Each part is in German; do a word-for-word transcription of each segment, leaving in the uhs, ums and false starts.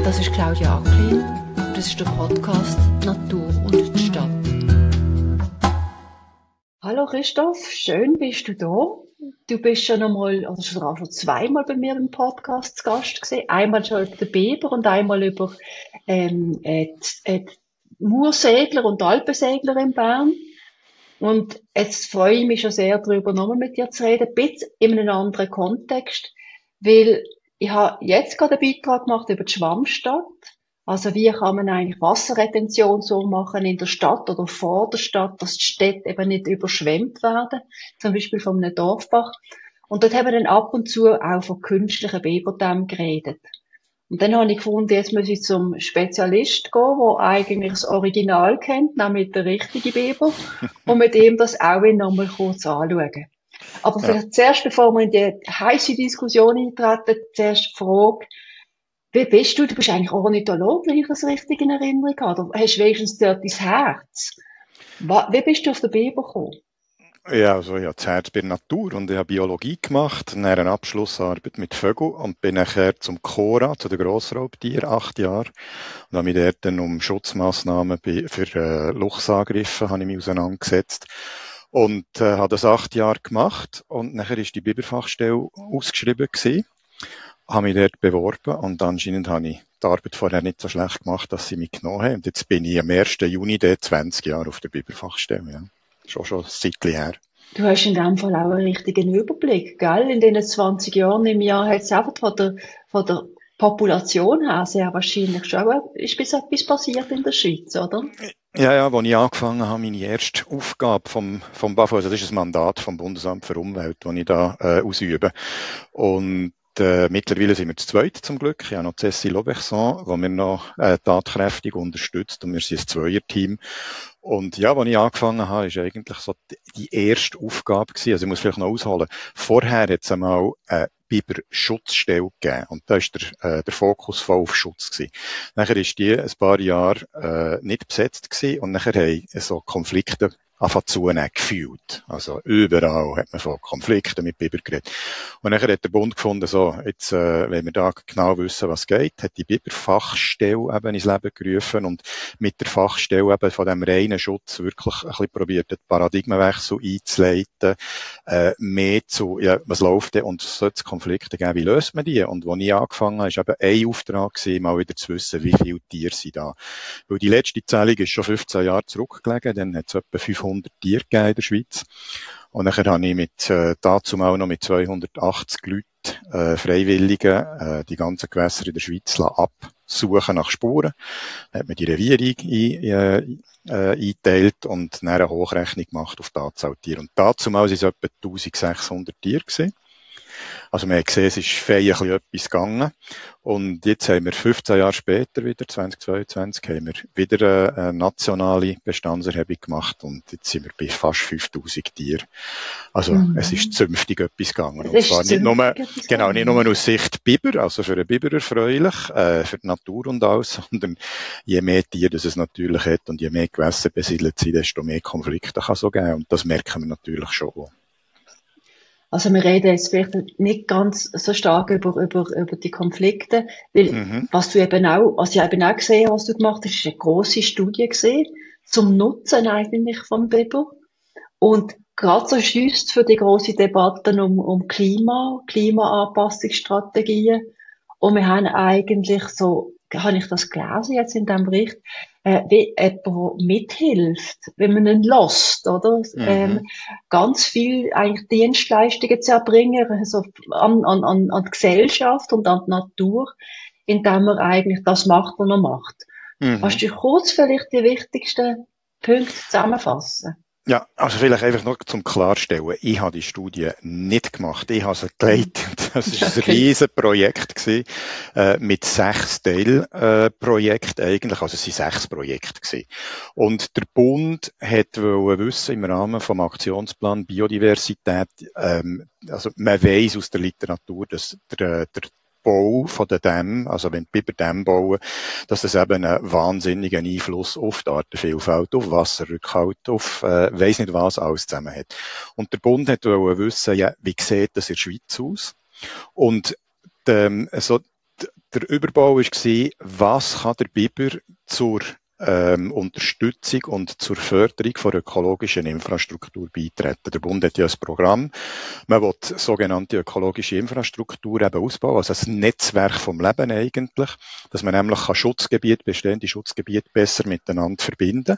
Das ist Claudia Acklin und das ist der Podcast Natur und die Stadt. Hallo Christoph, schön bist du da. Du bist schon einmal, also schon auch schon zweimal bei mir im Podcast zu Gast gewesen. Einmal schon über den Biber und einmal über ähm, äh, die, äh, die Moorsegler und Alpensegler in Bern. Und jetzt freue ich mich schon sehr darüber, nochmal mit dir zu reden, ein bisschen in einem anderen Kontext, weil ich habe jetzt gerade einen Beitrag gemacht über die Schwammstadt. Also wie kann man eigentlich Wasserretention so machen in der Stadt oder vor der Stadt, dass die Städte eben nicht überschwemmt werden, zum Beispiel von einem Dorfbach. Und dort haben wir dann ab und zu auch von künstlichen Biberdämmen geredet. Und dann habe ich gefunden, jetzt muss ich zum Spezialist gehen, der eigentlich das Original kennt, nämlich der richtige Biber, und mit ihm das auch nochmal kurz anschauen. Aber Ja. vielleicht zuerst, bevor wir in die heisse Diskussion eintreten, zuerst die Frage, wie bist du? Du bist eigentlich Ornithologe, wenn ich das richtig in Erinnerung habe. Oder hast du wenigstens dort dein Herz? Wa- Wie bist du auf den Biber gekommen? Ja, also ich habe das Herz bei der Natur und ich habe Biologie gemacht, dann eine Abschlussarbeit mit Vögeln und bin nachher zum Cora, zu den Grossraubtieren, acht Jahre. Und habe mich dort dann um Schutzmaßnahmen bei- für äh, Luchsangriffe habe ich mich auseinandergesetzt. Und äh, habe das acht Jahre gemacht und nachher ist die Biberfachstelle ausgeschrieben gewesen. Habe mich dort beworben und anscheinend habe ich die Arbeit vorher nicht so schlecht gemacht, dass sie mich genommen haben. Und jetzt bin ich am ersten Juni dort zwanzig Jahre auf der Biberfachstelle. Ja. Schon schon ein Zeitchen her. Du hast in dem Fall auch einen richtigen Überblick, gell? In diesen zwanzig Jahren im Jahr hat es einfach von der, von der Population her sehr wahrscheinlich schon auch ist bis etwas passiert in der Schweiz, oder? Ja, ja, als ich angefangen habe, meine erste Aufgabe vom, vom BAFU, also das ist ein Mandat vom Bundesamt für Umwelt, das ich da äh, ausübe. Und äh, mittlerweile sind wir zu zweit zum Glück. Ich habe noch Cécile Auberson, die mir noch äh, tatkräftig unterstützt und wir sind ein Zweierteam. Und ja, als ich angefangen habe, ist eigentlich so die, die erste Aufgabe gewesen. Also ich muss vielleicht noch ausholen. Vorher hat es einmal eine Biberschutzstelle gegeben. Und da ist der, äh, der Fokus voll auf Schutz gewesen. Nachher ist die ein paar Jahre äh, nicht besetzt gewesen und nachher haben so Konflikte angefangen zunehmen, gefühlt. Also überall hat man von Konflikten mit Biber geredet. Und nachher hat der Bund gefunden, so, jetzt, äh, wenn wir da genau wissen, was geht, hat die Biberfachstelle eben ins Leben gerufen und mit der Fachstelle eben von dem reinen Schutz wirklich ein bisschen probiert, den Paradigmenwechsel einzuleiten, äh, mehr zu, ja, was läuft denn und sollte es Konflikte geben, wie löst man die? Und als ich angefangen habe, ist eben ein Auftrag gewesen, mal wieder zu wissen, wie viele Tiere sind da. Weil die letzte Zählung ist schon fünfzehn Jahre zurückgelegen, dann hat es etwa fünfhundert Tiere gegeben in der Schweiz. Und nachher habe ich mit, äh, dazu auch noch mit zweihundertachtzig Leuten, äh, Freiwilligen, äh, die ganzen Gewässer in der Schweiz absuchen nach Spuren. Dann hat man die Reviere ein, äh, äh, eingeteilt und dann eine Hochrechnung gemacht auf die Anzahl Tiere. Und dazu mal sind es etwa eintausendsechshundert Tiere gewesen. Also man hat gesehen, es ist fein ein bisschen etwas gegangen. Und jetzt haben wir fünfzehn Jahre später, wieder zweitausendzweiundzwanzig, haben wir wieder eine nationale Bestandserhebung gemacht und jetzt sind wir bei fast fünftausend Tieren. Also Mhm. es ist zünftig etwas gegangen. Es Und ist zwar nicht nur, zünftig etwas genau, gegangen. nicht nur aus Sicht Biber, also für den Biber erfreulich, äh, für die Natur und alles, sondern je mehr Tiere das es natürlich hat und je mehr Gewässer besiedelt sind, desto mehr Konflikte kann es auch geben. Und das merken wir natürlich schon auch. Also wir reden jetzt vielleicht nicht ganz so stark über, über, über die Konflikte, weil Mhm. was du eben auch, was ich eben auch gesehen habe, was du gemacht hast, ist eine grosse Studie gesehen zum Nutzen eigentlich vom Biber. Und gerade so just für die grosse Debatten um, um Klima, Klimaanpassungsstrategien. Und wir haben eigentlich so, habe ich das gelesen jetzt in diesem Bericht, äh, wie jemand, der mithilft, wenn man ihn lässt, oder? Mhm. Ähm, ganz viel eigentlich Dienstleistungen zu erbringen, also an, an, an, an die Gesellschaft und an die Natur, indem man eigentlich das macht, was er macht. Mhm. Kannst du kurz vielleicht die wichtigsten Punkte zusammenfassen? Ja, also vielleicht einfach noch zum Klarstellen. Ich habe die Studie nicht gemacht. Ich habe sie geleitet. Das war ein Okay. riesen Projekt gewesen, äh, mit sechs Teilprojekten eigentlich. Also es waren sechs Projekte gewesen. Und der Bund hat wollen wissen, im Rahmen vom Aktionsplan Biodiversität, ähm, also man weiss aus der Literatur, dass der, der Bau von den Dämmen, also wenn die Biber Dämme bauen, dass das eben einen wahnsinnigen Einfluss auf die Artenvielfalt, auf Wasserrückhalt, auf äh, weiss nicht was alles zusammen hat. Und der Bund hat wollen wissen, ja, wie sieht das in der Schweiz aus? Und ähm, so der Überbau war, was kann der Biber zur ähm, Unterstützung und zur Förderung von ökologischen Infrastruktur beitreten. Der Bund hat ja ein Programm. Man will sogenannte ökologische Infrastruktur eben ausbauen, also ein Netzwerk vom Leben eigentlich, dass man nämlich kann Schutzgebiete, bestehende Schutzgebiete besser miteinander verbinden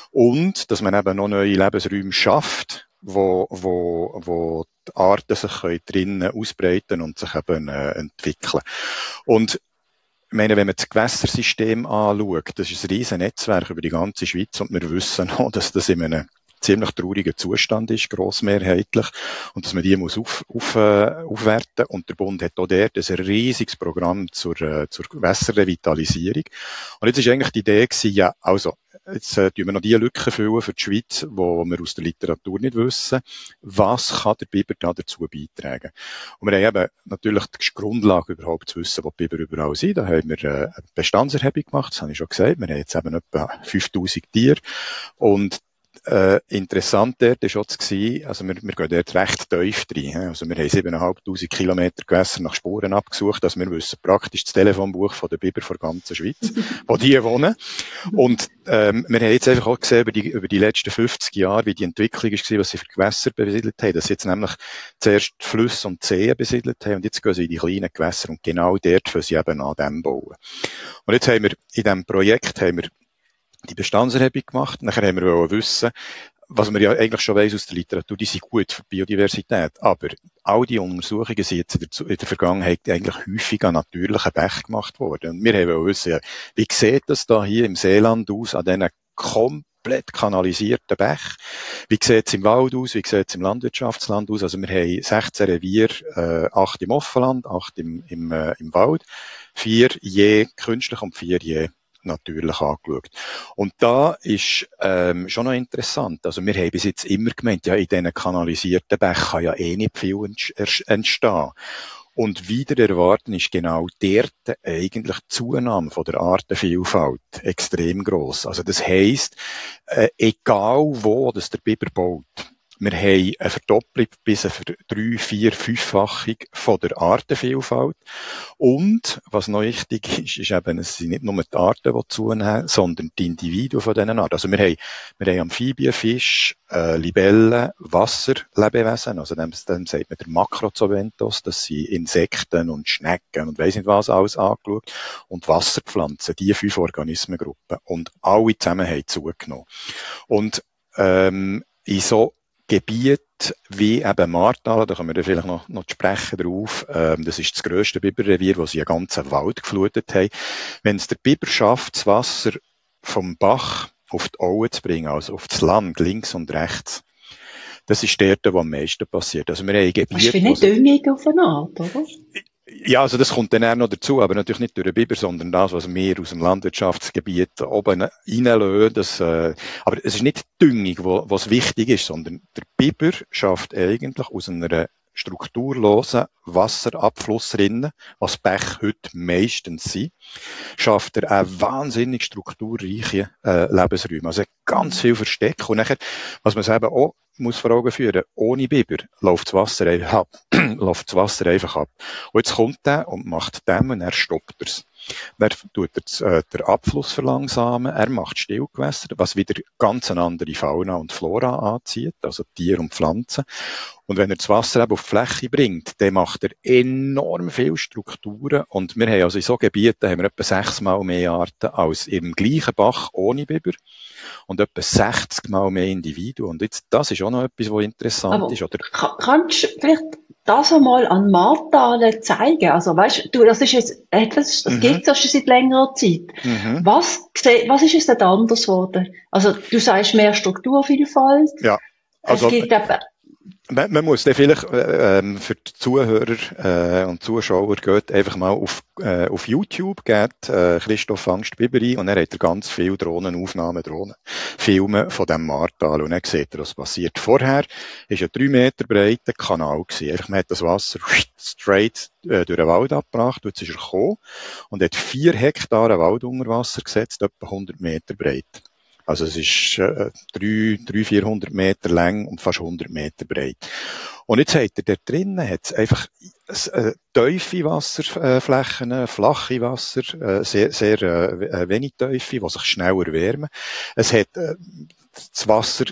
und dass man eben noch neue Lebensräume schafft, wo, wo, wo die Arten sich können drinnen ausbreiten und sich eben äh, entwickeln. Und ich meine, wenn man das Gewässersystem anschaut, das ist ein riesen Netzwerk über die ganze Schweiz und wir wissen auch, dass das in einem ziemlich traurigen Zustand ist, grossmehrheitlich, und dass man die muss auf, auf, äh, aufwerten. Und der Bund hat auch dort ein riesiges Programm zur, äh, zur Gewässerrevitalisierung. Und jetzt ist eigentlich die Idee gewesen, ja, also, jetzt äh, tun wir noch die Lücken füllen für die Schweiz, wo wir aus der Literatur nicht wissen. Was kann der Biber da dazu beitragen? Und wir haben eben natürlich die Grundlage überhaupt zu wissen, wo die Biber überall sind. Da haben wir äh, eine Bestandserhebung gemacht, das habe ich schon gesagt. Wir haben jetzt eben etwa fünftausend Tiere. Und Äh, interessant dort war auch zu sehen, also wir, wir gehen dort recht tief rein. Also wir haben siebentausendfünfhundert Kilometer Gewässer nach Spuren abgesucht, also wir wissen praktisch das Telefonbuch von den Biber der ganzen Schweiz, wo die wohnen. Und ähm, wir haben jetzt einfach auch gesehen über die, über die letzten fünfzig Jahre, wie die Entwicklung ist, was sie für Gewässer besiedelt haben. Dass sie jetzt nämlich zuerst Flüsse und Seen besiedelt haben und jetzt gehen sie in die kleinen Gewässer und genau dort für sie eben an dem bauen. Und jetzt haben wir in diesem Projekt haben wir die Bestandserhebung gemacht. Nachher haben wir wissen, was man ja eigentlich schon weiss aus der Literatur, die sind gut für Biodiversität. Aber all die Untersuchungen sind jetzt in der, in der Vergangenheit eigentlich häufig an natürlichen Bächen gemacht worden. Und wir haben wissen, wie sieht das da hier im Seeland aus, an diesen komplett kanalisierten Bächen? Wie sieht es im Wald aus? Wie sieht es im Landwirtschaftsland aus? Also wir haben sechzehn Revier, äh, acht im Offenland, acht im, im, äh, im Wald, vier je künstlich und vier je natürlich angeschaut. Und da ist ähm, schon noch interessant. Also wir haben bis jetzt immer gemeint, ja, in diesen kanalisierten Bächen kann ja eh nicht viel entstehen. Und wieder erwarten ist genau dort eigentlich die Zunahme von der Artenvielfalt extrem gross. Also das heisst, äh, egal wo das der Biber baut, wir haben eine Verdopplung bis eine drei-, vier-, fünffachung von der Artenvielfalt. Und, was noch wichtig ist, ist eben, es sind nicht nur die Arten, die zunehmen, sondern die Individuen von diesen Arten. Also wir haben, wir haben Amphibien, Fisch, äh, Libellen, Wasserlebewesen, also dem, dem sagt man der Macrozooventos, das sind Insekten und Schnecken und weiss nicht was alles angeschaut. Und Wasserpflanzen, diese fünf Organismengruppen. Und alle zusammen haben zugenommen. Und, ähm, in so Gebiet wie eben Martala, da kommen wir vielleicht noch, noch zu sprechen drauf, ähm, das ist das grösste Biberrevier, wo sie einen ganzen Wald geflutet haben. Wenn es der Biber schafft, das Wasser vom Bach auf die Aue zu bringen, also auf das Land, links und rechts, das ist dort, wo am meisten passiert. Also wir haben ein Gebiet, das ist wie eine Düngung auf eine Art, oder? Ja, also das kommt dann eher noch dazu, aber natürlich nicht durch den Biber, sondern das, was wir aus dem Landwirtschaftsgebiet oben reinlösen. Das, äh, aber es ist nicht die Düngung, wo, was wichtig ist, sondern der Biber schafft eigentlich aus einer strukturlosen Wasserabflussrinne, was Bäche heute meistens sind, schafft er eine wahnsinnig strukturreiche äh, Lebensräume. Also ganz viel Versteck. Und nachher, was man eben auch muss vor Augen führen, ohne Biber läuft das Wasser einfach ab. läuft das Wasser einfach ab. Und jetzt kommt der und macht Dämme und er stoppt es. Dann tut er äh, den Abfluss verlangsamen, er macht Stillgewässer, was wieder ganz eine andere Fauna und Flora anzieht, also Tiere und Pflanzen. Und wenn er das Wasser eben auf die Fläche bringt, dann macht er enorm viele Strukturen. Und wir haben also in so Gebieten haben wir etwa sechsmal mehr Arten als im gleichen Bach ohne Biber und etwa sechzig Mal mehr Individuen. Und jetzt, das ist auch noch etwas, was interessant Aber ist. Oder? Kannst du vielleicht das einmal an Martale zeigen? Also weißt du, das ist jetzt etwas, das mhm. gibt es ja schon seit längerer Zeit. Mhm. Was, was ist jetzt denn anders geworden? Also du sagst mehr Strukturvielfalt. Ja. Also, es gibt eben Man, man muss dann vielleicht ähm, für die Zuhörer äh, und Zuschauer geht einfach mal auf, äh, auf YouTube, geht äh, Christoph Angst-Biberi und er hat ganz viele Drohnenaufnahmen, Drohnenfilme von diesem Martal und dann sieht er, was passiert. Vorher ist ein drei Meter breiter Kanal gewesen. Einfach, man hat das Wasser straight äh, durch den Wald abgebracht, jetzt ist er gekommen und hat vier Hektar Wald unter Wasser gesetzt, etwa hundert Meter breit. Also es ist äh, drei, vierhundert Meter lang und fast hundert Meter breit. Und jetzt hat er dort drinnen hat's einfach äh, tiefe Wasserflächen, flache Wasser, äh, sehr, sehr äh, wenig tiefe, die sich schneller wärmen. Es hat äh, das Wasser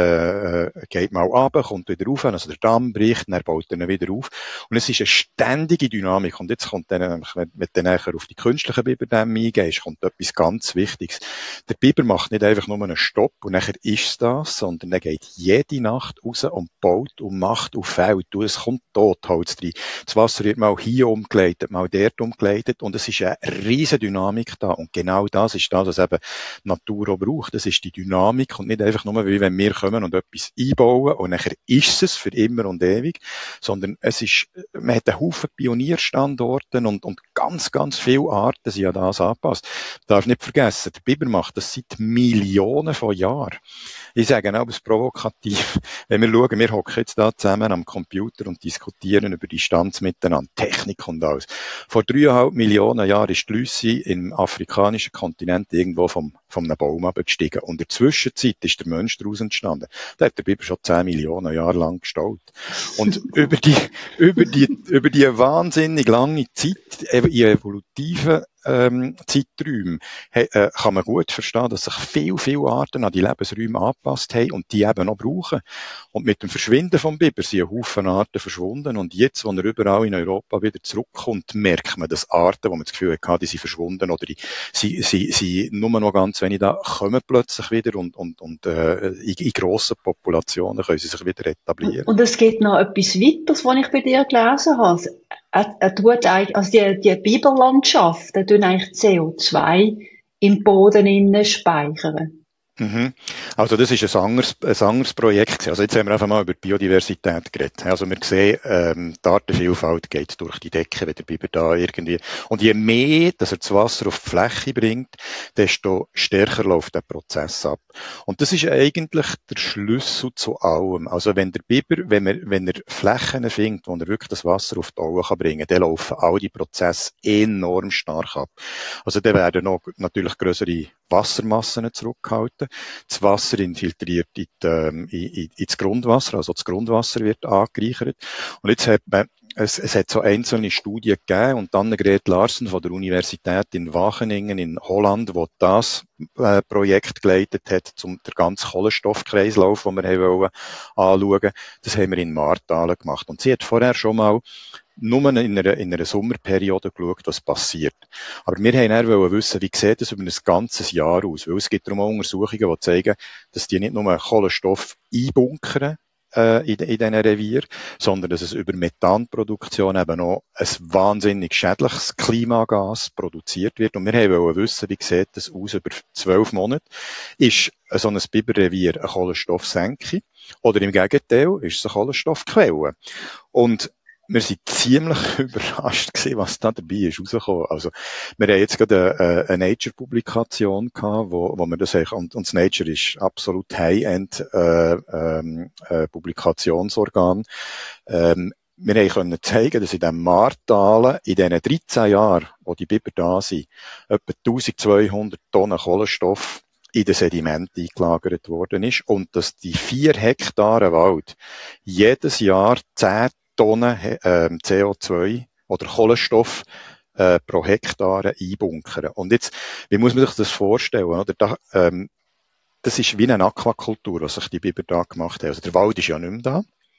äh, geht mal runter, kommt wieder rauf, also der Damm bricht, dann baut er wieder auf. Und es ist eine ständige Dynamik. Und jetzt kommt dann, wenn du nachher auf die künstlichen Biberdämme eingehst, kommt etwas ganz Wichtiges. Der Biber macht nicht einfach nur einen Stopp und nachher ist es das, sondern er geht jede Nacht raus und baut und macht und fällt. Und es kommt Totholz rein. Das Wasser wird mal hier umgeleitet, mal dort umgeleitet und es ist eine riesige Dynamik da. Und genau das ist das, was eben die Natur auch braucht. Das ist die Dynamik und nicht einfach nur, wie wenn wir kommen und etwas einbauen und nachher ist es für immer und ewig, sondern es ist, man hat einen Haufen Pionierstandorte und, und ganz, ganz viele Arten sind an das angepasst. Du darfst nicht vergessen, der Biber macht das seit Millionen von Jahren. Ich sage auch, es ist provokativ. Wenn wir schauen, wir hocken jetzt da zusammen am Computer und diskutieren über Distanz miteinander, Technik und alles. Vor dreieinhalb Millionen Jahren ist die Lucy im afrikanischen Kontinent irgendwo vom, vom einem Baum abgestiegen. Und in der Zwischenzeit ist der Mensch daraus entstanden. Da hat der Biber schon zehn Millionen Jahre lang gestaut. Und über die, über die, über die wahnsinnig lange Zeit, in evolutiven ähm, Zeiträumen, he, äh, kann man gut verstehen, dass sich viele, viele Arten an die Lebensräume angepasst haben und die eben noch brauchen. Und mit dem Verschwinden vom Biber sind ein Haufen Arten verschwunden und jetzt, wo er überall in Europa wieder zurückkommt, merkt man, dass Arten, wo man das Gefühl hatte, die sind verschwunden oder die, sie, sie, sie nur noch ganz wenig da, kommen plötzlich wieder und, und, und äh, in, in grossen Populationen können sie sich wieder etablieren. Und es geht noch etwas weiteres, was ich bei dir gelesen habe. Er, er tut eigentlich, also die, die Biberlandschaft, der tut eigentlich C O zwei im Boden innen speichern. Mhm. Also das ist ein anderes, ein anderes Projekt. Also jetzt haben wir einfach mal über die Biodiversität geredet. Also wir sehen, ähm, die Artenvielfalt geht durch die Decke, wenn der Biber da irgendwie. Und je mehr, dass er das Wasser auf die Fläche bringt, desto stärker läuft der Prozess ab. Und das ist eigentlich der Schlüssel zu allem. Also wenn der Biber, wenn er, wenn er Flächen findet, wo er wirklich das Wasser auf die Aue kann bringen, dann laufen all die Prozesse enorm stark ab. Also dann werden noch natürlich größere Wassermassen zurückgehalten. Das Wasser infiltriert in, die, ähm, in, in, ins Grundwasser, also das Grundwasser wird angereichert. Und jetzt hat man, es, es hat so einzelne Studien gegeben und Annegret Larsen von der Universität in Wageningen in Holland, wo das äh, Projekt geleitet hat, zum der ganzen Kohlenstoffkreislauf, den wir haben wollen, anschauen. Das haben wir in Martalen gemacht. Und sie hat vorher schon mal nur in einer, in einer Sommerperiode geschaut, was passiert. Aber wir haben dann wissen, wie sieht das über ein ganzes Jahr aus? Weil es gibt darum auch Untersuchungen, die zeigen, dass die nicht nur Kohlenstoff einbunkern, äh, in, in diesen Revier, sondern dass es über Methanproduktion eben auch ein wahnsinnig schädliches Klimagas produziert wird. Und wir haben wissen, wie sieht das aus über zwölf Monate? Ist so ein Biberrevier eine Kohlenstoffsenke? Oder im Gegenteil, ist es eine Kohlenstoffquelle? Und wir sind ziemlich überrascht gewesen, was da dabei ist rausgekommen. Also, wir haben jetzt gerade eine, eine Nature-Publikation gehabt, wo, wo wir das eigentlich, und, und das Nature ist absolut High-End, äh, ähm, äh, Publikationsorgan. Ähm, wir haben können zeigen, dass in dem Martalen, in diesen dreizehn Jahren, wo die Biber da sind, etwa eintausendzweihundert Tonnen Kohlenstoff in den Sediment eingelagert worden ist und dass die vier Hektare Wald jedes Jahr zehn Tonnen äh, C O zwei oder Kohlenstoff äh, pro Hektar einbunkern. Und jetzt, wie muss man sich das vorstellen? Oder? Da, ähm, das ist wie eine Aquakultur, was sich die Biber da gemacht haben. Also der Wald ist ja nicht mehr da.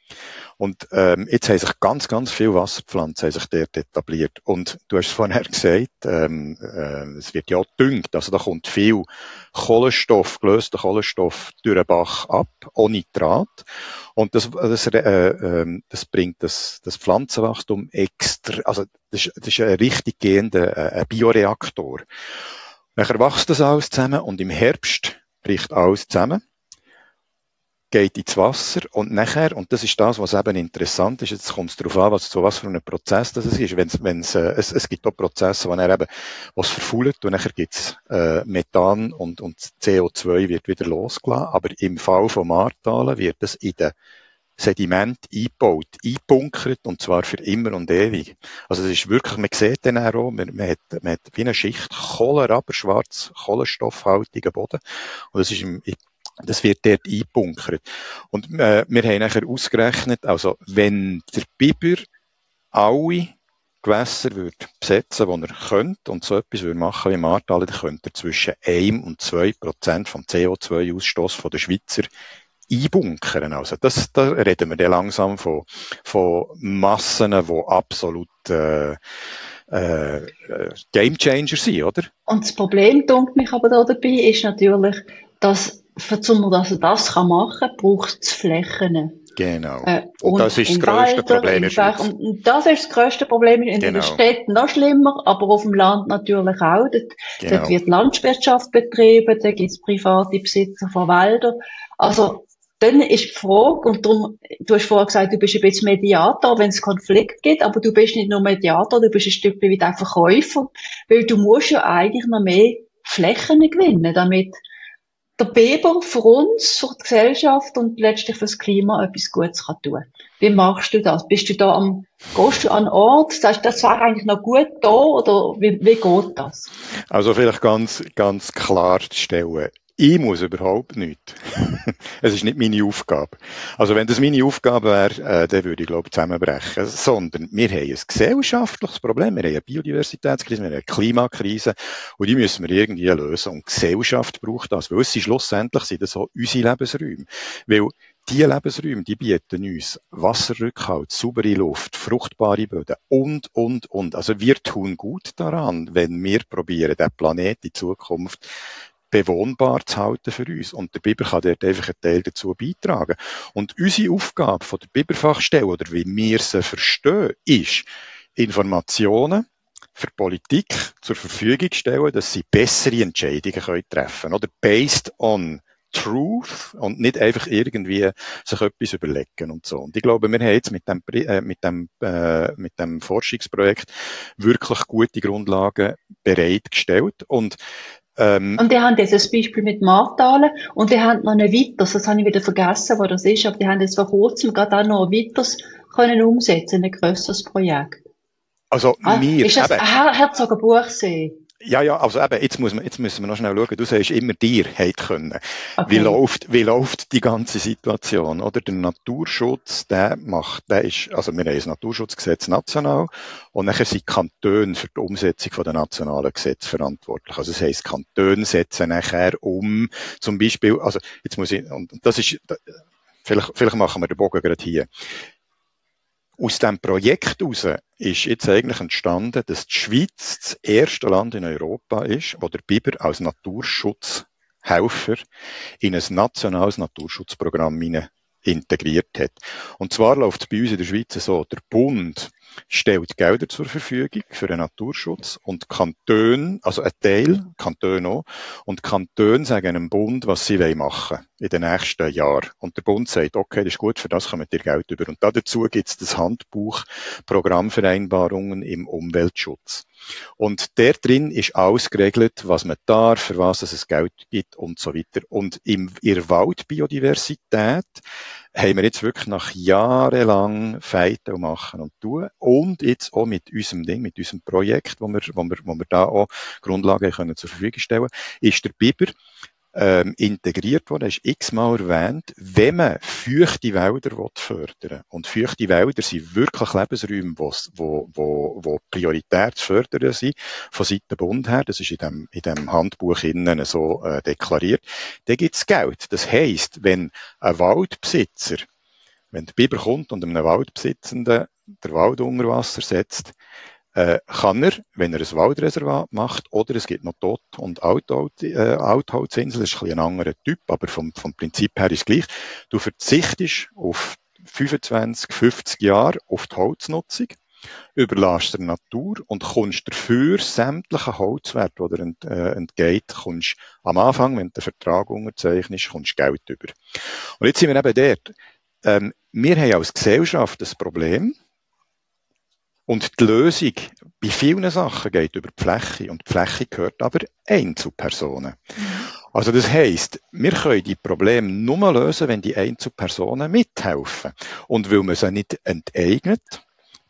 Und ähm, jetzt haben sich ganz, ganz viele Wasserpflanzen haben sich dort etabliert. Und du hast es vorher gesagt, ähm, äh, es wird ja gedüngt. Also da kommt viel Kohlenstoff, gelöster Kohlenstoff durch den Bach ab, ohne Nitrat. Und das, das, äh, äh, das bringt das, das Pflanzenwachstum extra, also das ist, das ist ein richtig gehender äh, ein Bioreaktor. Nachher wächst das alles zusammen und im Herbst bricht alles zusammen, geht ins Wasser und nachher, und das ist das, was eben interessant ist, jetzt kommt es darauf an, was, so was für ein Prozess das ist. Wenn's, wenn's, äh, es, es gibt auch Prozesse, wo er eben was verfault und nachher gibt's äh, Methan und, und C O zwei wird wieder losgelassen, aber im Fall von Martalen wird es in den Sediment eingebaut, eingebunkert und zwar für immer und ewig. Also es ist wirklich, man sieht dann auch, man, man, hat, man hat wie eine Schicht Kohlenraber, schwarz, kohlenstoffhaltigen Boden und das ist im, Das wird dort eingebunkert. Und äh, wir haben nachher ausgerechnet, also wenn der Biber alle Gewässer würde besetzen, die er könnte und so etwas würde machen wie im Ahrtal, dann könnte er zwischen eins und zwei Prozent vom C O zwei Ausstoß der Schweizer einbunkern. Also das, da reden wir dann langsam von, von Massen, die absolut äh, äh, Gamechanger sind, oder? Und das Problem, denkt mich aber da dabei, ist natürlich, dass, für, dass er das machen kann, braucht es Flächen. Genau. Äh, und, und das ist das grösste Wälder, Problem in der Schweiz. Und das ist das grösste Problem in genau. den Städten noch schlimmer, aber auf dem Land natürlich auch. Dort, genau. dort wird Landwirtschaft betrieben, da gibt es private Besitzer von Wäldern. Also, dann ist die Frage, und darum, du hast vorher gesagt, du bist ein bisschen Mediator, wenn es Konflikt gibt, aber du bist nicht nur Mediator, du bist ein Stück weit auch Verkäufer, weil du musst ja eigentlich noch mehr Flächen gewinnen, damit der Biber für uns, für die Gesellschaft und letztlich für das Klima etwas Gutes kann tun. Wie machst du das? Bist du da am, gehst du an einen Ort, sagst, das wäre eigentlich noch gut da, oder wie, wie geht das? Also vielleicht ganz, ganz klar zu stellen. Ich muss überhaupt nichts. Es ist nicht meine Aufgabe. Also wenn das meine Aufgabe wäre, äh, dann würde ich, glaube ich, zusammenbrechen. Sondern wir haben ein gesellschaftliches Problem, wir haben eine Biodiversitätskrise, wir haben eine Klimakrise und die müssen wir irgendwie lösen. Und die Gesellschaft braucht das, weil es sind schlussendlich sind das so unsere Lebensräume. Weil die Lebensräume, die bieten uns Wasserrückhalt, saubere Luft, fruchtbare Böden und, und, und. Also wir tun gut daran, wenn wir probieren, den Planeten in Zukunft bewohnbar zu halten für uns. Und der Biber kann dort einfach einen Teil dazu beitragen. Und unsere Aufgabe von der Biberfachstelle, oder wie wir sie verstehen, ist, Informationen für die Politik zur Verfügung stellen, dass sie bessere Entscheidungen können treffen können. Oder based on Truth und nicht einfach irgendwie sich etwas überlegen und so. Und ich glaube, wir haben jetzt mit dem, äh, mit dem, äh, mit dem Forschungsprojekt wirklich gute Grundlagen bereitgestellt. Und Ähm, und die haben jetzt ein Beispiel mit Marktalen und die haben noch ein weiteres, das habe ich wieder vergessen, wo das ist, aber die haben jetzt vor kurzem gerade auch noch ein weiteres können umsetzen, ein grösseres Projekt. Also ah, wir... Ist das Her- Herzogenbuchsee? Ja, ja, also eben, jetzt, muss man, jetzt müssen wir noch schnell schauen. Du sagst immer, dir hätte können. Okay. Wie läuft, wie läuft die ganze Situation, oder? Der Naturschutz, der macht, der ist, also wir haben ein Naturschutzgesetz national und nachher sind Kantone für die Umsetzung von den nationalen Gesetzen verantwortlich. Also das heisst, Kantone setzen nachher um, zum Beispiel, also jetzt muss ich, und das ist, vielleicht, vielleicht machen wir den Bogen gerade hier. Aus diesem Projekt heraus ist jetzt eigentlich entstanden, dass die Schweiz das erste Land in Europa ist, wo der Biber als Naturschutzhelfer in ein nationales Naturschutzprogramm integriert hat. Und zwar läuft es bei uns in der Schweiz so, der Bund stellt Gelder zur Verfügung für den Naturschutz und Kantone, also ein Teil, Kantone auch, und Kantone sagen dem Bund, was sie machen wollen in den nächsten Jahren. Und der Bund sagt, okay, das ist gut, für das kommt ihr Geld über. Und dazu gibt es das Handbuch Programmvereinbarungen im Umweltschutz. Und der drin ist alles geregelt, was man darf, für was es Geld gibt und so weiter. Und im, in der Waldbiodiversität haben wir jetzt wirklich nach jahrelang Feiten und machen und tun. Und jetzt auch mit unserem Ding, mit unserem Projekt, wo wir, wo wir, wo wir da auch Grundlagen können zur Verfügung stellen, ist der Biber ähm, integriert worden, ist x-mal erwähnt, wenn man feuchte Wälder fördern will. Und feuchte Wälder sind wirklich Lebensräume, wo, wo, wo, wo prioritär zu fördern sind, von Seiten Bund her. Das ist in dem, in dem Handbuch innen so äh, deklariert. Da gibt es Geld. Das heisst, wenn ein Waldbesitzer, wenn der Biber kommt und einem Waldbesitzenden der Wald unter Wasser setzt, äh, kann er, wenn er ein Waldreservat macht, oder es gibt noch Tot- und Altholzinseln, Altholzinseln, das ist ein, ein anderer Typ, aber vom, vom Prinzip her ist es gleich. Du verzichtest auf fünfundzwanzig, fünfzig Jahre auf die Holznutzung, überlässt der Natur und kommst dafür sämtliche Holzwerte, die dir ent, äh, entgeht, kommst am Anfang, wenn du den Vertrag unterzeichnest, kommst Geld über. Und jetzt sind wir eben dort. Ähm, wir haben als Gesellschaft das Problem, und die Lösung bei vielen Sachen geht über die Fläche. Und die Fläche gehört aber Einzelpersonen. Also das heisst, wir können die Probleme nur lösen, wenn die Einzelpersonen mithelfen. Und weil man sie nicht enteignet,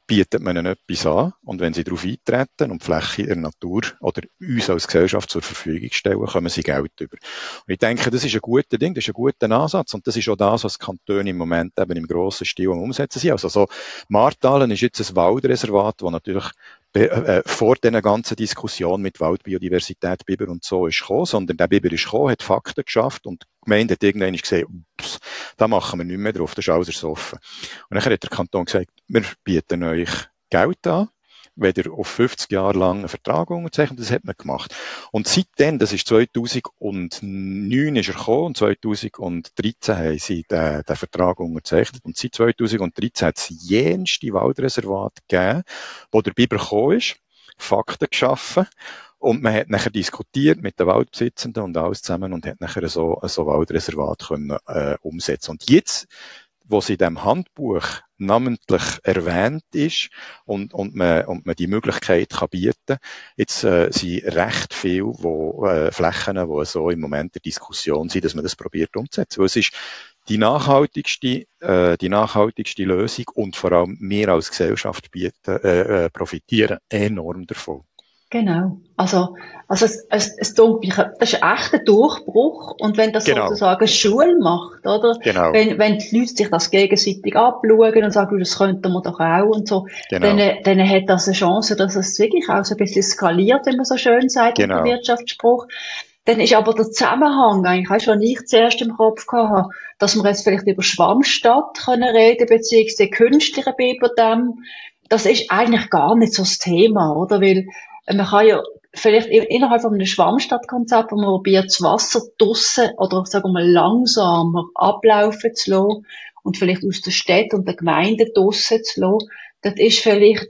bietet man ihnen etwas an und wenn sie darauf eintreten und die Fläche in der Natur oder uns als Gesellschaft zur Verfügung stellen, kommen sie Geld über. Und ich denke, das ist ein guter Ding, das ist ein guter Ansatz und das ist auch das, was die Kantone im Moment eben im grossen Stil am Umsetzen sind. Also so, Martalen ist jetzt ein Waldreservat, das natürlich äh, vor dieser ganzen Diskussion mit Waldbiodiversität, Biber und so ist gekommen, sondern der Biber ist gekommen, hat Fakten geschafft und die Gemeinde hat irgendwann gesehen, ups, da machen wir nicht mehr drauf, das ist alles ersoffen. Und dann hat der Kanton gesagt, wir bieten euch Geld an, wenn ihr auf fünfzig Jahre lang einen Vertrag unterzeichnet, das hat man gemacht. Und seitdem, das ist zweitausendneun ist er gekommen und zweitausenddreizehn haben sie den, den Vertrag unterzeichnet. Und seit zweitausenddreizehn hat es jenste Waldreservat gegeben, wo der Biber gekommen ist, Fakten geschaffen. Und man hat nachher diskutiert mit den Waldbesitzenden und alles zusammen und hat nachher so, so Waldreservat können, äh, umsetzen. Und jetzt, wo es in diesem Handbuch namentlich erwähnt ist und, und, man, und man die Möglichkeit kann bieten, jetzt äh, sind recht viele wo, äh, Flächen, die so im Moment der Diskussion sind, dass man das probiert umzusetzen. Weil es ist die nachhaltigste, äh, die nachhaltigste Lösung und vor allem wir als Gesellschaft bieten, äh, äh, profitieren enorm davon. Genau. Also, also es, es, es tut mich, das ist echt ein Durchbruch. Und wenn das Genau. sozusagen Schule macht, oder? Genau. Wenn, wenn die Leute sich das gegenseitig abschauen und sagen, das könnten wir doch auch und so, Genau. dann, dann hat das eine Chance, dass es wirklich auch so ein bisschen skaliert, wenn man so schön sagt, Genau. im Wirtschaftsspruch. Dann ist aber der Zusammenhang eigentlich, weißt du, was ich zuerst im Kopf hatte, dass wir jetzt vielleicht über Schwammstadt können reden, beziehungsweise künstliche Biberdämme. Das ist eigentlich gar nicht so das Thema, oder? Weil, man kann ja vielleicht innerhalb von einem Schwammstadtkonzept, wo man probiert, das Wasser draussen oder, sagen wir mal, langsamer ablaufen zu lassen und vielleicht aus der Stadt und der Gemeinde draussen zu lassen, das ist vielleicht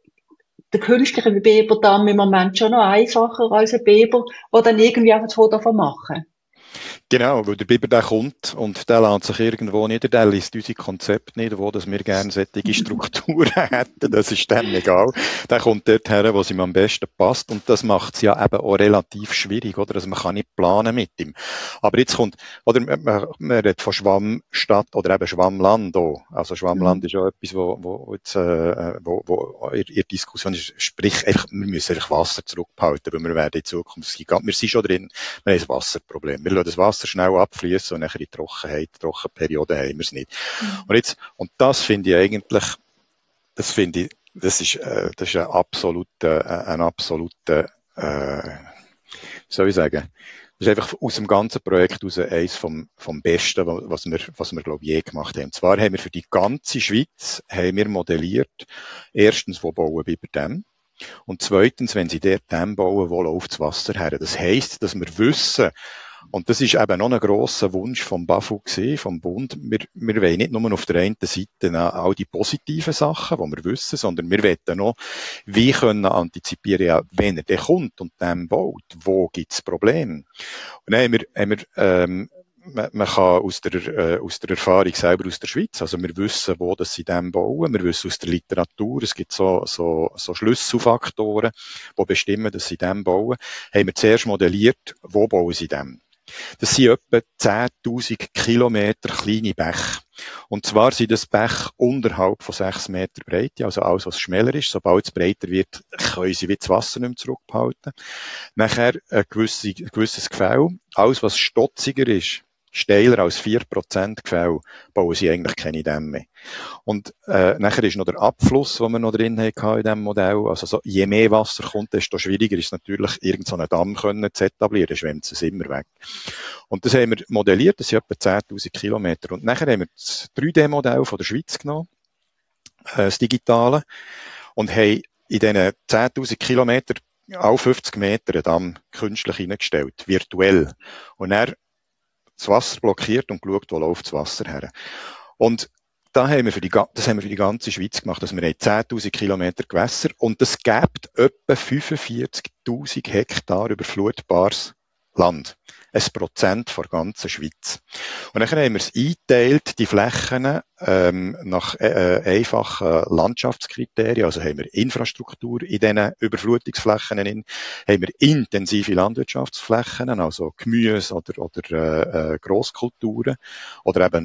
der künstliche Biberdamm im Moment schon noch einfacher als ein Biber, der dann irgendwie einfach das Foto davon machen. Genau, weil der Biber, der kommt und der lässt sich irgendwo nieder, der liest unser Konzept nicht, wo dass wir gerne solche Strukturen hätten, das ist dem egal. Der kommt dort her, wo es ihm am besten passt und das macht es ja eben auch relativ schwierig, oder? Also man kann nicht planen mit ihm. Aber jetzt kommt, oder man, man redet von Schwammstadt oder eben Schwammland auch. Also Schwammland mhm. ist ja etwas, wo, wo jetzt, äh, wo, wo in der Diskussion ist, sprich einfach, wir müssen einfach Wasser zurückbehalten, weil wir werden in Zukunft, wir sind schon drin, wir haben ein Wasserproblem. Wir lassen das Wasser schnell abfließen und nachher in die Trockenheit, die Trockenperiode haben wir es nicht. Mhm. Und jetzt, und das finde ich eigentlich, das finde ich, das ist, äh, das ist ein absoluter, äh, ein absoluter, äh, wie soll ich sagen, das ist einfach aus dem ganzen Projekt heraus eins vom, vom Besten, was wir, was wir, glaube ich, je gemacht haben. Und zwar haben wir für die ganze Schweiz, haben wir modelliert, erstens, wo bauen wir über dem? Und zweitens, wenn sie dort Dämme bauen, wo läuft das Wasser her? Das heisst, dass wir wissen, und das ist eben noch ein grosser Wunsch vom B A F U gewesen, vom Bund. Wir, wir wollen nicht nur auf der einen Seite all die positiven Sachen, die wir wissen, sondern wir wollen noch, wie können antizipieren, ja, wenn er dann kommt und Dämme baut, wo gibt es Probleme? Und dann haben wir, haben wir ähm, man, man kann aus der, äh, aus der Erfahrung selber aus der Schweiz, also wir wissen, wo das sie Dämme bauen, wir wissen aus der Literatur, es gibt so, so, so Schlüsselfaktoren, die bestimmen, dass sie Dämme bauen, haben wir zuerst modelliert, wo bauen sie Dämme. Das sind etwa zehntausend Kilometer kleine Bäche. Und zwar sind das Bäche unterhalb von sechs Meter Breite, also alles, was schmäler ist. Sobald es breiter wird, können sie wie das Wasser nicht mehr zurückbehalten. Nachher ein gewisses, ein gewisses Gefälle. Alles, was stotziger ist, steiler als vier Prozent Gefälle, bauen sie eigentlich keine Dämme mehr. Und äh, nachher ist noch der Abfluss, den wir noch drin hatten in diesem Modell. Also so, je mehr Wasser kommt, desto schwieriger ist es natürlich, irgendeinen Damm können zu etablieren, dann schwemmt es immer weg. Und das haben wir modelliert, das sind etwa zehntausend Kilometer. Und nachher haben wir das drei D Modell von der Schweiz genommen, äh, das digitale, und haben in diesen zehntausend Kilometer alle fünfzig Meter einen Damm künstlich hineingestellt, virtuell. Und dann das Wasser blockiert und geschaut, wo läuft das Wasser her. Und da haben wir für die, das haben wir für die ganze Schweiz gemacht. Also wir haben zehntausend Kilometer Gewässer und das gibt etwa fünfundvierzigtausend Hektar überflutbares Land. Ein Prozent der ganzen Schweiz. Und dann haben wir es eingeteilt, die Flächen, ähm, nach äh, einfachen Landschaftskriterien. Also haben wir Infrastruktur in diesen Überflutungsflächen in, haben wir intensive Landwirtschaftsflächen, also Gemüse oder, oder äh, Grosskulturen oder eben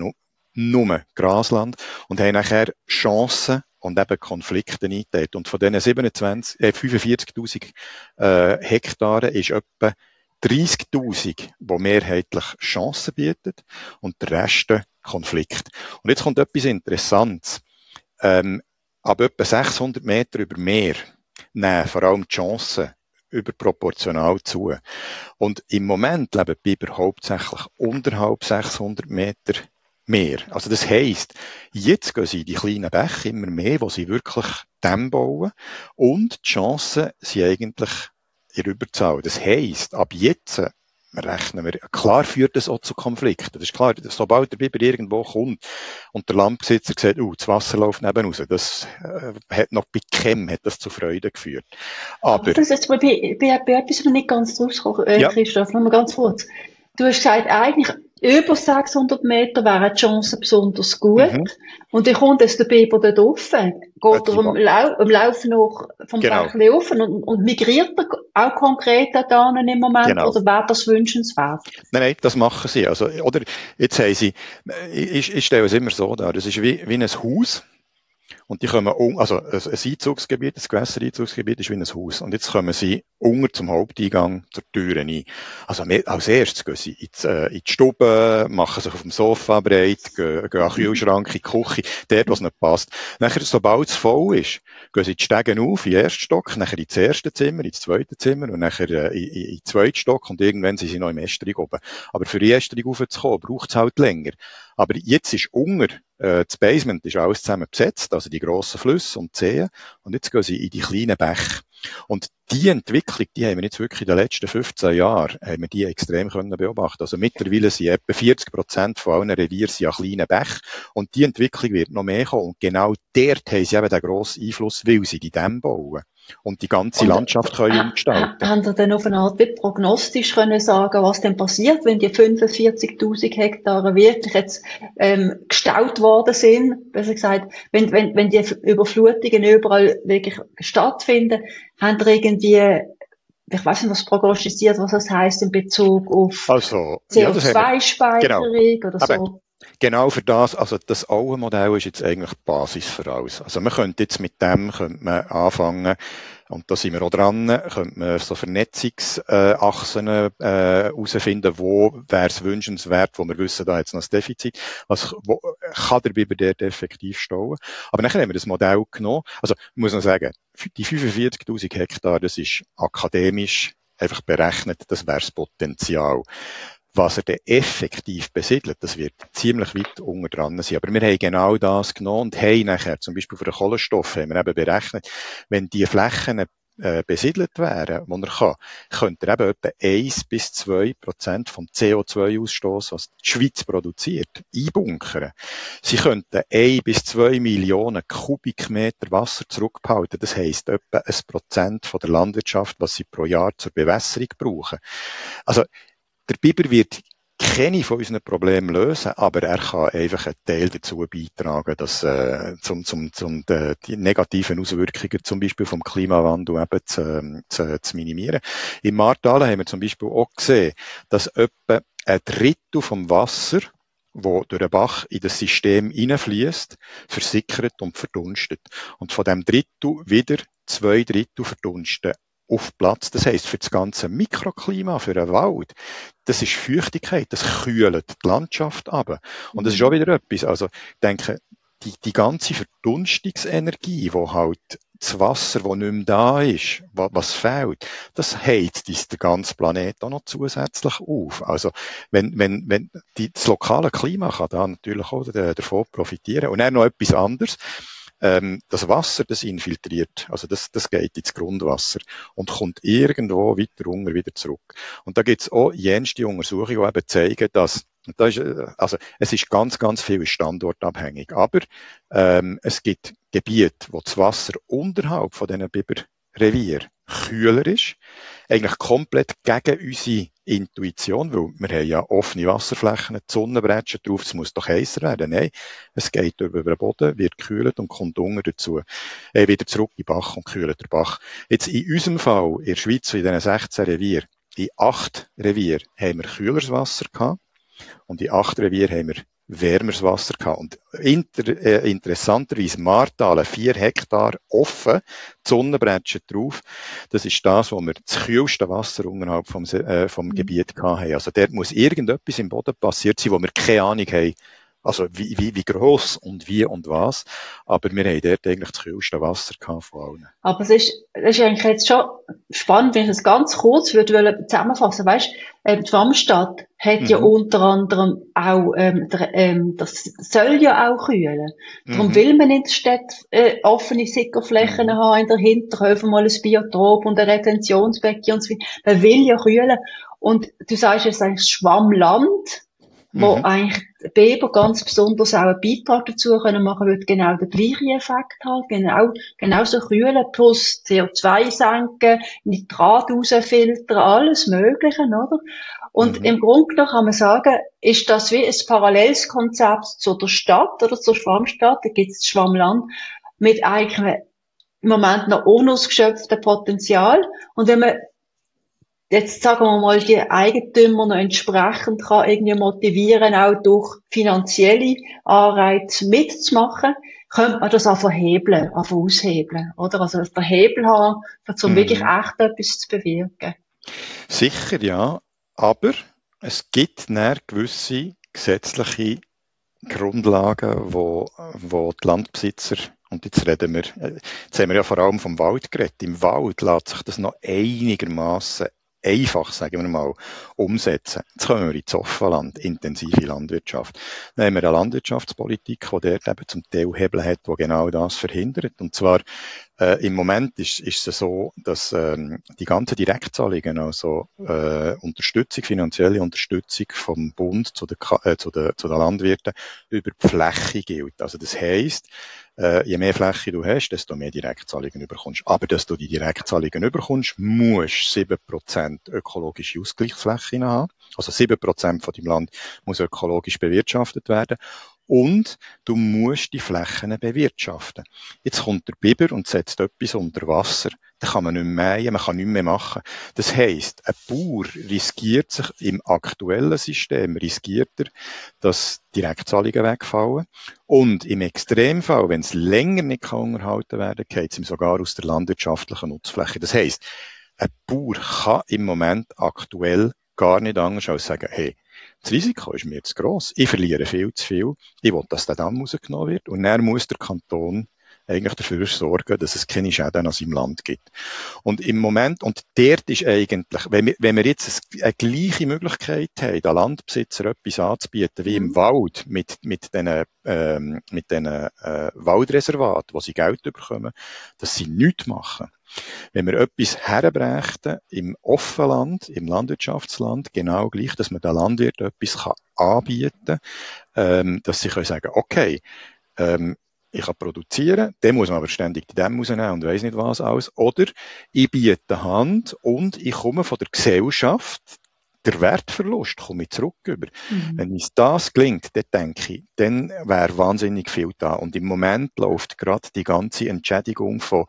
nur Grasland und haben nachher Chancen und eben Konflikte eingeteilt. Und von diesen siebenundzwanzig, äh, fünfundvierzigtausend äh, Hektaren ist etwa dreißigtausend, die mehrheitlich Chancen bieten und der Rest Konflikt. Und jetzt kommt etwas Interessantes. Ähm, ab etwa sechshundert Meter über Meer nehmen vor allem die Chancen überproportional zu. Und im Moment leben die Biber hauptsächlich unterhalb sechshundert Meter Meer. Also das heisst, jetzt gehen sie in die kleinen Bäche immer mehr, wo sie wirklich Dämme bauen. Und die Chancen sind eigentlich in Überzahl. Das heisst, ab jetzt rechnen wir, klar führt das auch zu Konflikten. Das ist klar, sobald der Biber irgendwo kommt und der Landbesitzer sagt, oh, das Wasser läuft neben raus, das äh, hat noch bei keinem hat das zu Freude geführt. Aber, Aber das ist bei, bei, bei etwas noch nicht ganz rausgekommen, äh, ja. Christoph, noch mal ganz kurz. Du hast gesagt, eigentlich über sechshundert Meter wären die Chancen besonders gut. Mhm. Und dann kommt jetzt der Biber dort rauf, geht Ja, die er am, wa- Lau am Lauf noch vom Genau. Bächli rauf und, und migriert er auch konkret da im Moment, Genau. oder wäre das wünschenswert? Nein, nein, das machen sie. Also, oder, jetzt haben sie, ich, ich stelle es immer so dar, das ist wie, wie ein Haus. Und die kommen, un, also, ein Einzugsgebiet, ein Gewässereinzugsgebiet ist wie ein Haus. Und jetzt kommen sie unter zum Haupteingang zur Tür ein. Also, als erstes gehen sie in die, äh, in die Stube, machen sich auf dem Sofa breit, gehen, gehen an den Kühlschrank, in die Küche, dort, was nicht passt. Nachher, sobald es voll ist, gehen sie die Stegen auf, in den ersten Stock, nachher ins erste Zimmer, ins zweite Zimmer und nachher äh, in, in, in den zweiten Stock und irgendwann sind sie noch im Estrich oben. Aber für die Estrich raufzukommen, braucht es halt länger. Aber jetzt ist unter, äh, das Basement ist alles zusammen besetzt, also die grossen Flüsse und Seen. Und jetzt gehen sie in die kleinen Bäche. Und die Entwicklung, die haben wir jetzt wirklich in den letzten fünfzehn Jahren, haben wir die extrem können beobachten. Also mittlerweile sind etwa vierzig Prozent von allen Revieren sind an kleinen Bächen. Und die Entwicklung wird noch mehr kommen. Und genau dort haben sie eben den grossen Einfluss, weil sie die Dämme bauen. Und die ganze Und, Landschaft können äh, umgestalten. Haben Sie dann auf eine Art wie prognostisch können sagen, was denn passiert, wenn die fünfundvierzigtausend Hektare wirklich jetzt ähm, gestaut worden sind? Besser gesagt, wenn, wenn, wenn die Überflutungen überall wirklich stattfinden, haben Sie irgendwie, ich weiß nicht, was prognostiziert, was das heisst in Bezug auf Also, C ja, O das haben wir. zwei-Speicherung Genau. oder Aber so? genau für das, also das Auenmodell ist jetzt eigentlich die Basis für alles. Also man könnte jetzt mit dem könnte man anfangen, und da sind wir auch dran, könnte man so Vernetzungsachsen äh, herausfinden, wo wäre es wünschenswert, wo wir wissen, da hat es noch ein Defizit, was wo, kann der Biber dort effektiv stauen. Aber nachher haben wir das Modell genommen, also ich muss noch sagen, die fünfundvierzigtausend Hektar, das ist akademisch einfach berechnet, das wäre das Potenzial. Was er dann effektiv besiedelt, das wird ziemlich weit unten dran sein. Aber wir haben genau das genommen und haben nachher, zum Beispiel für den Kohlenstoff, haben wir eben berechnet, wenn die Flächen äh, besiedelt wären, die er kann, könnte er eben etwa eins bis zwei Prozent vom C O zwei Ausstoß, was die Schweiz produziert, einbunkern. Sie könnten ein bis zwei Millionen Kubikmeter Wasser zurückbehalten. Das heisst etwa ein Prozent von der Landwirtschaft, was sie pro Jahr zur Bewässerung brauchen. Also, der Biber wird keine von unseren Problemen lösen, aber er kann einfach einen Teil dazu beitragen, dass, äh, zum, zum, zum, die, die negativen Auswirkungen zum Beispiel vom Klimawandel eben zu, zu, zu minimieren. Im Martalen haben wir zum Beispiel auch gesehen, dass etwa ein Drittel vom Wasser, wo durch den Bach in das System hineinfließt, versickert und verdunstet. Und von dem Drittel wieder zwei Drittel verdunsten auf Platz. Das heisst, für das ganze Mikroklima, für den Wald, das ist Feuchtigkeit, das kühlt die Landschaft ab. Und das ist auch wieder etwas, also, ich denke, die, die ganze Verdunstungsenergie, wo halt das Wasser, das nicht mehr da ist, was fehlt, das heizt den ganzen Planet auch noch zusätzlich auf. Also, wenn, wenn, wenn, die, das lokale Klima kann da natürlich auch davon profitieren. Und dann noch etwas anderes. Ähm, das Wasser, das infiltriert, also das, das geht ins Grundwasser und kommt irgendwo weiter unten wieder zurück. Und da gibt's auch jenste Untersuchungen, die eben zeigen, dass, da ist, also es ist ganz, ganz viel standortabhängig, aber ähm, es gibt Gebiete, wo das Wasser unterhalb von diesen Biberrevier kühler ist, eigentlich komplett gegen unsere Intuition, weil wir haben ja offene Wasserflächen, die Sonne bretschen drauf, es muss doch heißer werden. Nein, es geht über den Boden, wird gekühlt und kommt unten dazu. Äh, wieder zurück in den Bach und kühlt der Bach. Jetzt in unserem Fall, in der Schweiz, in diesen sechzehn Revier, in acht Revier haben wir kühleres Wasser gehabt und in acht Revier haben wir wärmeres Wasser gehabt. Und inter, äh, interessanterweise Martalen, vier Hektar offen, die Sonne brennt drauf. Das ist das, wo wir das kühlste Wasser unterhalb vom, äh, vom mhm. Gebiet gehabt haben. Also dort muss irgendetwas im Boden passiert sein, wo wir keine Ahnung haben, also wie, wie, wie gross und wie und was. Aber wir haben dort eigentlich das kühlste Wasser gehabt von allen. Aber es ist, es ist eigentlich jetzt schon spannend, wenn ich es ganz kurz würde zusammenfassen. Weißt, ähm, die Schwammstadt hat mhm. ja unter anderem auch, ähm, der, ähm, das soll ja auch kühlen. Darum mhm. will man in der Stadt äh, offene Sickerflächen mhm. haben, in der Hinterhöfe mal ein Biotop und ein Retentionsbecken und so weiter. Man will ja kühlen. Und du sagst jetzt eigentlich Schwammland, wo mhm. eigentlich Biber ganz besonders auch einen Beitrag dazu können machen, wird genau den gleichen Effekt haben, genau, genauso kühlen plus C O zwei senken, Nitrat rausfiltern, alles Mögliche, oder? Und mhm. im Grunde genommen kann man sagen, ist das wie ein paralleles Konzept zu der Stadt oder zur Schwammstadt, da gibt es das Schwammland, mit eigentlich im Moment noch unausgeschöpftem Potenzial. Und wenn man jetzt sagen wir mal, die Eigentümer noch entsprechend kann irgendwie motivieren, auch durch finanzielle Anreize mitzumachen, könnte man das auch verhebeln, auch aushebeln, oder? Also, den Hebel haben, um mhm. wirklich echt etwas zu bewirken. Sicher, ja. Aber es gibt dann gewisse gesetzliche Grundlagen, wo, wo die Landbesitzer, und jetzt reden wir, jetzt haben wir ja vor allem vom Wald geredet. Im Wald lässt sich das noch einigermaßen einfach, sagen wir mal, umsetzen. Jetzt kommen wir ins Offenland, intensive Landwirtschaft. Dann haben wir eine Landwirtschaftspolitik, die dort eben zum Teil Hebel hat, die genau das verhindert. Und zwar, äh, im Moment ist, ist es so, dass ähm, die ganzen Direktzahlungen, also äh, Unterstützung, finanzielle Unterstützung vom Bund zu den, äh, zu den, zu den Landwirten über die Fläche gilt. Also das heisst, äh, je mehr Fläche du hast, desto mehr Direktzahlungen überkommst. Aber dass du die Direktzahlungen überkommst, musst sieben Prozent ökologische Ausgleichsflächen haben. Also sieben Prozent von deinem Land muss ökologisch bewirtschaftet werden. Und du musst die Flächen bewirtschaften. Jetzt kommt der Biber und setzt etwas unter Wasser. Da kann man nicht mehr mähen, man kann nichts mehr machen. Das heisst, ein Bauer riskiert sich im aktuellen System, riskiert er, dass Direktzahlungen wegfallen. Und im Extremfall, wenn es länger nicht kann unterhalten werden kann, geht es ihm sogar aus der landwirtschaftlichen Nutzfläche. Das heisst, ein Bauer kann im Moment aktuell gar nicht anders als sagen, hey, das Risiko ist mir zu gross. Ich verliere viel zu viel. Ich will, dass der Damm rausgenommen wird. Und dann muss der Kanton eigentlich dafür sorgen, dass es keine Schäden an seinem Land gibt. Und im Moment, und dort ist eigentlich, wenn wir, wenn wir jetzt eine gleiche Möglichkeit haben, den Landbesitzer etwas anzubieten, wie im Wald, mit, mit diesen, ähm, mit diesen, äh, Waldreservaten, wo sie Geld bekommen, dass sie nichts machen. Wenn wir etwas herbrächten im Offenland, im Landwirtschaftsland, genau gleich, dass man den Landwirt etwas kann anbieten kann, ähm, dass sie können sagen, okay, ähm, ich kann produzieren, den muss man aber ständig die Dämme rausnehmen und weiss nicht was alles. Oder ich biete Hand und ich komme von der Gesellschaft, der Wertverlust komme ich zurück über. Mhm. Wenn uns das gelingt, dann denke ich, dann wäre wahnsinnig viel da. Und im Moment läuft gerade die ganze Entschädigung von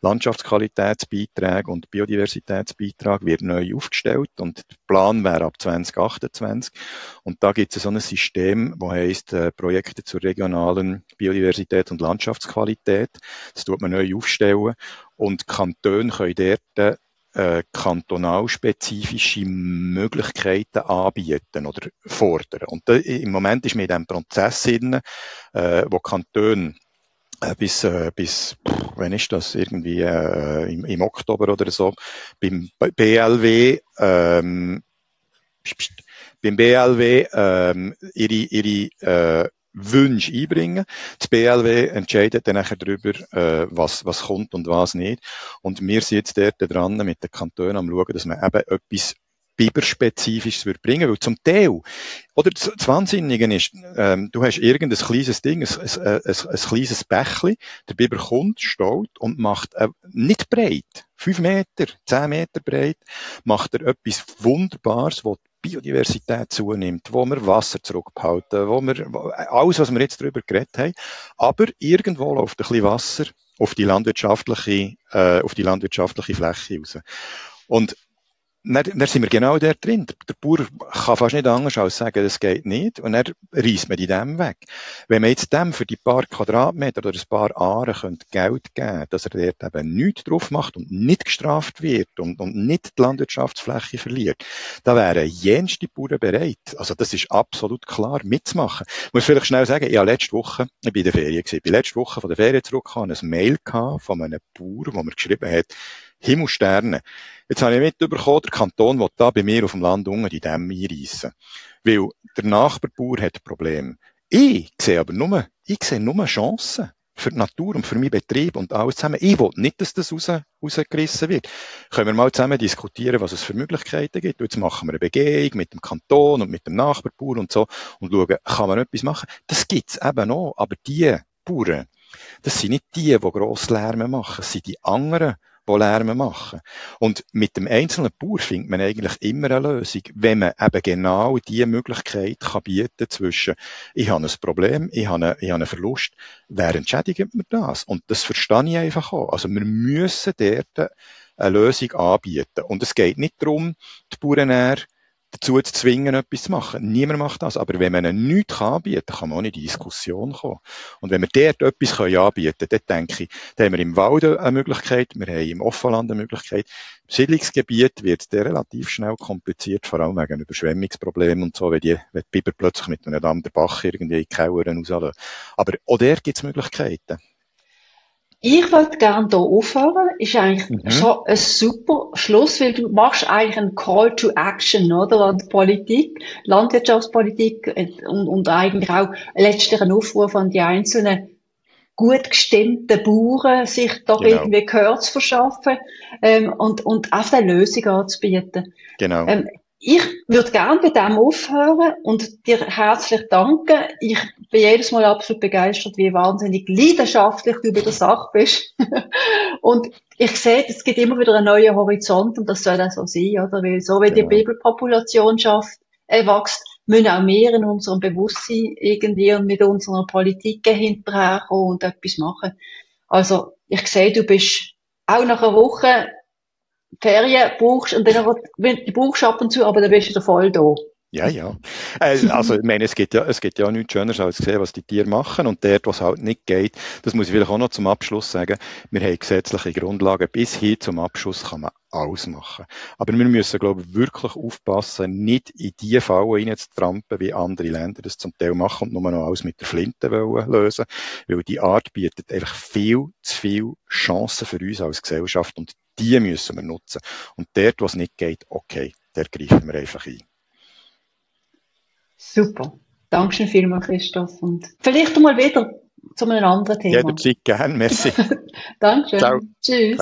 Landschaftsqualitätsbeiträgen und Biodiversitätsbeitrag wird neu aufgestellt und der Plan wäre ab zwanzig achtundzwanzig. Und da gibt es so ein System, das heisst äh, Projekte zur regionalen Biodiversität und Landschaftsqualität. Das tut man neu aufstellen und Kantone können dort Äh, kantonalspezifische Möglichkeiten anbieten oder fordern. Und da, im Moment ist man in diesem Prozess drin, äh, wo Kantone äh, bis, äh, bis, pff, wann ist das, irgendwie äh, im, im Oktober oder so, beim B L W, ähm, pst, pst, beim B L W ähm, ihre, ihre äh, Wünsche einbringen. Das B L W entscheidet dann nachher darüber, äh, was, was kommt und was nicht. Und wir sind jetzt dort dran mit den Kantonen am schauen, dass man eben etwas Biberspezifisches wird bringen, weil zum Teil, oder das Wahnsinnige ist, ähm, du hast irgendein kleines Ding, ein, ein, ein, ein kleines Bächli, der Biber kommt, staut und macht äh, nicht breit, fünf Meter, zehn Meter breit, macht er etwas Wunderbares, wo Biodiversität zunimmt, wo wir Wasser zurückbehalten, wo wir, alles, was wir jetzt darüber geredet haben, aber irgendwo läuft ein bisschen Wasser auf die landwirtschaftliche, äh, auf die landwirtschaftliche Fläche raus. Und dann, dann sind wir genau dort drin. Der, der Bauer kann fast nicht anders als sagen, das geht nicht. Und dann reisst man die Dämme weg. Wenn man jetzt dem für die paar Quadratmeter oder ein paar Aare könnte Geld geben, dass er dort eben nichts drauf macht und nicht gestraft wird und, und nicht die Landwirtschaftsfläche verliert, da wären jenste Bauern bereit. Also das ist absolut klar, mitzumachen. Ich muss vielleicht schnell sagen, ich habe letzte Woche, ich bin in der Ferien gewesen, ich bin letzte Woche von der Ferien zurückgekommen, ein Mail gehabt von einem Bauer, wo mir geschrieben hat, Himmelsterne. Jetzt habe ich mitbekommen, der Kanton will da bei mir auf dem Land unten die Dämme einreissen. Weil der Nachbarbauer hat ein Problem. Ich sehe aber nur, ich sehe nur Chancen für die Natur und für meinen Betrieb und alles zusammen. Ich will nicht, dass das raus, rausgerissen wird. Können wir mal zusammen diskutieren, was es für Möglichkeiten gibt. Und jetzt machen wir eine Begehung mit dem Kanton und mit dem Nachbarbauer und so und schauen, kann man etwas machen? Das gibt's eben noch. Aber die Bauern, das sind nicht die, die gross Lärm machen. Das sind die anderen, die Lärm machen. Und mit dem einzelnen Bauer findet man eigentlich immer eine Lösung, wenn man eben genau diese Möglichkeit kann bieten zwischen, ich habe ein Problem, ich habe einen, ich habe einen Verlust, wer entschädigt mir das? Und das verstehe ich einfach auch. Also wir müssen dort eine Lösung anbieten. Und es geht nicht darum, die Bauern dazu zu zwingen, etwas zu machen. Niemand macht das. Aber wenn man ihnen nichts anbieten kann, kann man auch nicht in die Diskussion kommen. Und wenn wir dort etwas anbieten können, dann denke ich, dann haben wir im Wald eine Möglichkeit, wir haben im Offenland eine Möglichkeit. Im Siedlungsgebiet wird es relativ schnell kompliziert, vor allem wegen Überschwemmungsproblemen und so, wenn die, wenn die Biber plötzlich mit einem Damm der Bach irgendwie in die Keller rauslassen. Aber auch dort gibt es Möglichkeiten. Ich würde gerne hier aufhören. Ist eigentlich Mhm. schon ein super Schluss, weil du machst eigentlich einen Call to Action, oder? An die Politik, Landwirtschaftspolitik und, und eigentlich auch letztlich einen Aufruf an die einzelnen gut gestimmten Bauern, sich doch Genau. irgendwie Gehör zu verschaffen, ähm, und, und auch eine Lösung anzubieten. Genau. Ähm, ich würde gerne bei dem aufhören und dir herzlich danken. Ich bin jedes Mal absolut begeistert, wie wahnsinnig leidenschaftlich du bei der Sache bist. Und ich sehe, es gibt immer wieder einen neuen Horizont und das soll auch so sein, oder? Weil so wie die Genau. Bibelpopulation schafft, äh, wächst, müssen auch wir in unserem Bewusstsein irgendwie und mit unserer Politik hinterherkommen und etwas machen. Also, ich sehe, du bist auch nach einer Woche Ferien brauchst und dann du brauchst ab und zu, aber dann bist du wieder voll da. Ja, ja. Äh, also, ich meine, es gibt ja, es gibt ja nichts Schöneres als zu sehen, was die Tiere machen. Und dort, was halt nicht geht, das muss ich vielleicht auch noch zum Abschluss sagen, wir haben gesetzliche Grundlagen. Bis hin zum Abschuss kann man alles machen. Aber wir müssen, glaube ich, wirklich aufpassen, nicht in die Fallen reinzutrampen, wie andere Länder das zum Teil machen und nur noch alles mit der Flinte wollen lösen. Weil die Art bietet einfach viel zu viele Chancen für uns als Gesellschaft und die müssen wir nutzen. Und dort, was nicht geht, okay, der greifen wir einfach ein. Super. Dankeschön vielmals, Christoph. Und vielleicht mal wieder zu einem anderen Thema. Jederzeit gern. Merci. Dankeschön. Ciao. Tschüss.